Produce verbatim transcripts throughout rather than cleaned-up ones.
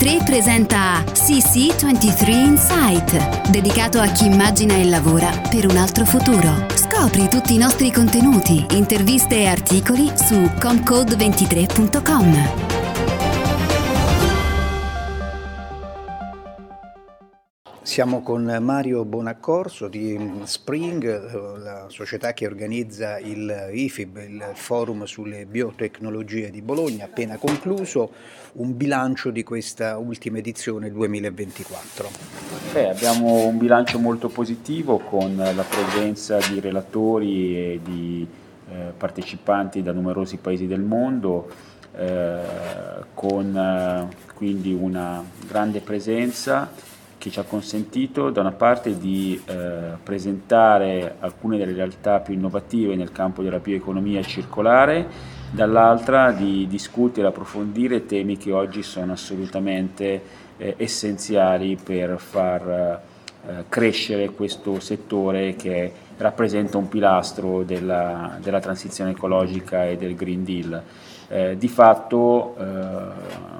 ventitré presenta C C ventitré Insight, dedicato a chi immagina e lavora per un altro futuro. Scopri tutti i nostri contenuti, interviste e articoli su comcode ventitré punto com. Siamo con Mario Bonaccorso di Spring, la società che organizza il I F I B, il forum sulle biotecnologie di Bologna, appena concluso, un bilancio di questa ultima edizione duemilaventiquattro. Beh, abbiamo un bilancio molto positivo con la presenza di relatori e di eh, partecipanti da numerosi paesi del mondo, eh, con eh, quindi una grande presenza che ci ha consentito da una parte di eh, presentare alcune delle realtà più innovative nel campo della bioeconomia circolare, dall'altra di discutere e approfondire temi che oggi sono assolutamente eh, essenziali per far eh, crescere questo settore che rappresenta un pilastro della, della transizione ecologica e del Green Deal. Eh, di fatto eh,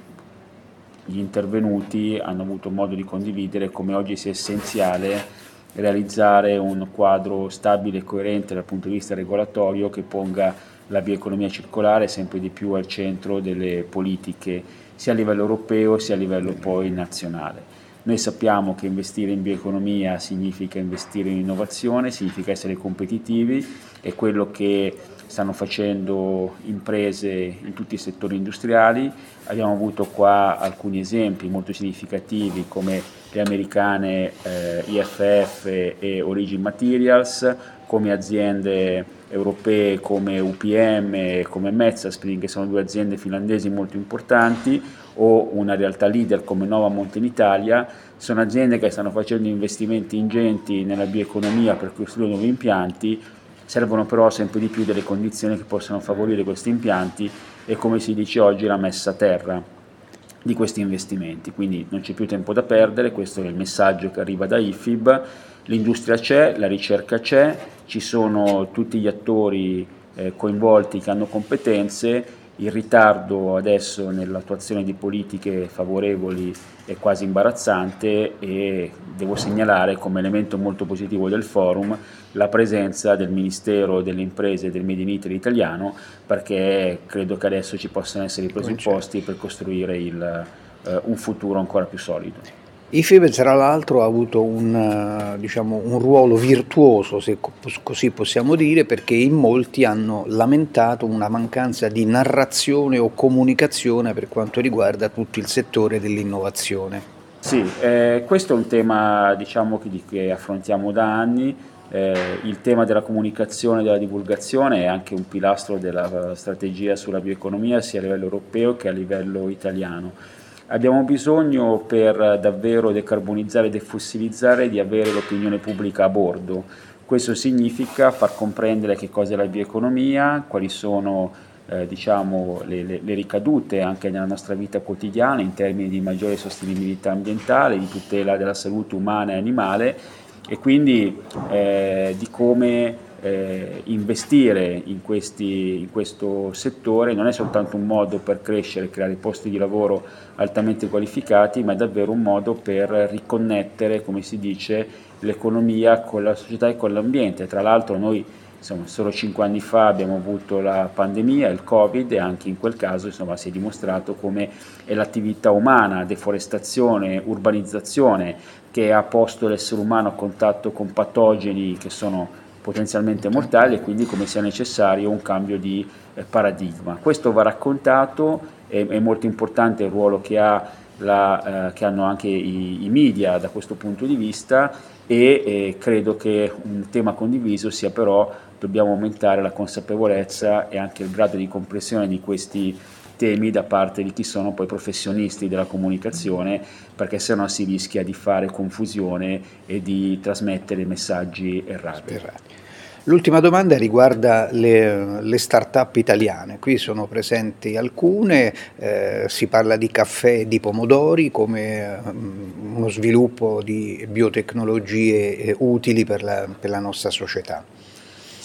gli intervenuti hanno avuto modo di condividere come oggi sia essenziale realizzare un quadro stabile e coerente dal punto di vista regolatorio che ponga la bioeconomia circolare sempre di più al centro delle politiche sia a livello europeo sia a livello poi nazionale. Noi sappiamo che investire in bioeconomia significa investire in innovazione, significa essere competitivi, è quello che stanno facendo imprese in tutti i settori industriali. Abbiamo avuto qua alcuni esempi molto significativi come le americane eh, I F F e Origin Materials, come aziende europee come U P M, come Metsä-Spring, che sono due aziende finlandesi molto importanti, o una realtà leader come Nova Monte in Italia. Sono aziende che stanno facendo investimenti ingenti nella bioeconomia per costruire nuovi impianti. Servono però sempre di più delle condizioni che possano favorire questi impianti e, come si dice oggi, la messa a terra di questi investimenti. Quindi non c'è più tempo da perdere, questo è il messaggio che arriva da I F I B. L'industria c'è, la ricerca c'è, ci sono tutti gli attori eh, coinvolti che hanno competenze. Il ritardo adesso nell'attuazione di politiche favorevoli è quasi imbarazzante e devo segnalare come elemento molto positivo del forum la presenza del Ministero delle Imprese e del Made in Italy italiano, perché credo che adesso ci possano essere i presupposti per costruire il, eh, un futuro ancora più solido. I F I B tra l'altro ha avuto un, diciamo, un ruolo virtuoso, se così possiamo dire, perché in molti hanno lamentato una mancanza di narrazione o comunicazione per quanto riguarda tutto il settore dell'innovazione. Sì, eh, questo è un tema diciamo, che, che affrontiamo da anni. Eh, il tema della comunicazione e della divulgazione è anche un pilastro della strategia sulla bioeconomia sia a livello europeo che a livello italiano. Abbiamo bisogno per davvero decarbonizzare e defossilizzare di avere l'opinione pubblica a bordo. Questo significa far comprendere che cosa è la bioeconomia, quali sono eh, diciamo, le, le, le ricadute anche nella nostra vita quotidiana in termini di maggiore sostenibilità ambientale, di tutela della salute umana e animale e quindi eh, di come Eh, investire in, questi, in questo settore non è soltanto un modo per crescere e creare posti di lavoro altamente qualificati, ma è davvero un modo per riconnettere, come si dice, l'economia con la società e con l'ambiente. Tra l'altro noi insomma, solo cinque anni fa abbiamo avuto la pandemia, il Covid, e anche in quel caso insomma, si è dimostrato come è l'attività umana, deforestazione, urbanizzazione, che ha posto l'essere umano a contatto con patogeni che sono potenzialmente mortali e quindi come sia necessario un cambio di eh, paradigma. Questo va raccontato, è, è molto importante il ruolo che, ha la, eh, che hanno anche i, i media da questo punto di vista e eh, credo che un tema condiviso sia però dobbiamo aumentare la consapevolezza e anche il grado di comprensione di questi temi da parte di chi sono poi professionisti della comunicazione, perché sennò si rischia di fare confusione e di trasmettere messaggi errati. L'ultima domanda riguarda le, le start-up italiane. Qui sono presenti alcune, eh, si parla di caffè e di pomodori come um, uno sviluppo di biotecnologie eh, utili per la, per la nostra società.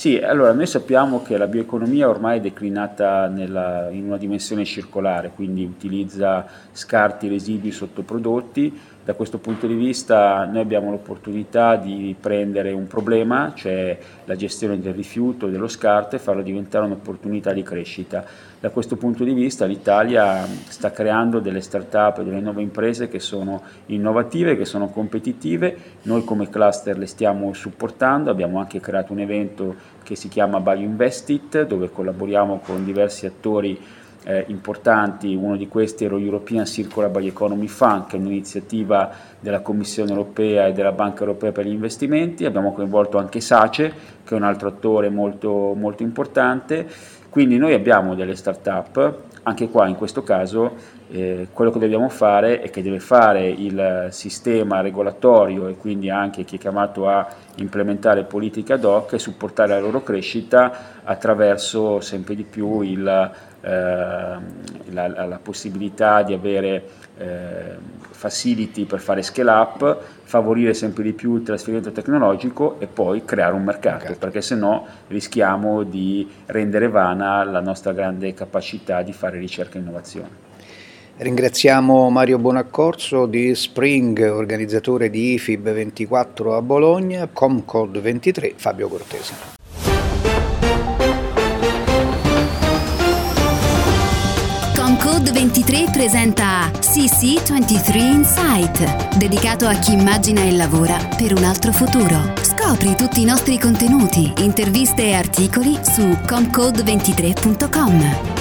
Sì, allora noi sappiamo che la bioeconomia ormai è declinata nella, in una dimensione circolare, quindi utilizza scarti, residui, sottoprodotti. Da questo punto di vista noi abbiamo l'opportunità di prendere un problema, cioè la gestione del rifiuto, dello scarto, e farlo diventare un'opportunità di crescita. Da questo punto di vista l'Italia sta creando delle start-up, delle nuove imprese che sono innovative, che sono competitive. Noi come cluster le stiamo supportando, abbiamo anche creato un evento che si chiama BioInvestit, dove collaboriamo con diversi attori Eh, importanti. Uno di questi è lo European Circular Bioeconomy Fund, che è un'iniziativa della Commissione Europea e della Banca Europea per gli investimenti. Abbiamo coinvolto anche SACE, che è un altro attore molto, molto importante. Quindi noi abbiamo delle start-up, anche qua in questo caso eh, quello che dobbiamo fare e che deve fare il sistema regolatorio e quindi anche chi è chiamato a implementare politiche ad hoc è supportare la loro crescita attraverso sempre di più il La, la, la possibilità di avere eh, facility per fare scale up, favorire sempre di più il trasferimento tecnologico e poi creare un mercato, mercato. Perché se no rischiamo di rendere vana la nostra grande capacità di fare ricerca e innovazione. Ringraziamo Mario Bonaccorso di Spring, organizzatore di I F I B ventiquattro a Bologna, Comcode ventitré, Fabio Cortese. Comcode ventitré presenta C C ventitré Insight, dedicato a chi immagina e lavora per un altro futuro. Scopri tutti i nostri contenuti, interviste e articoli su comcode ventitré punto com.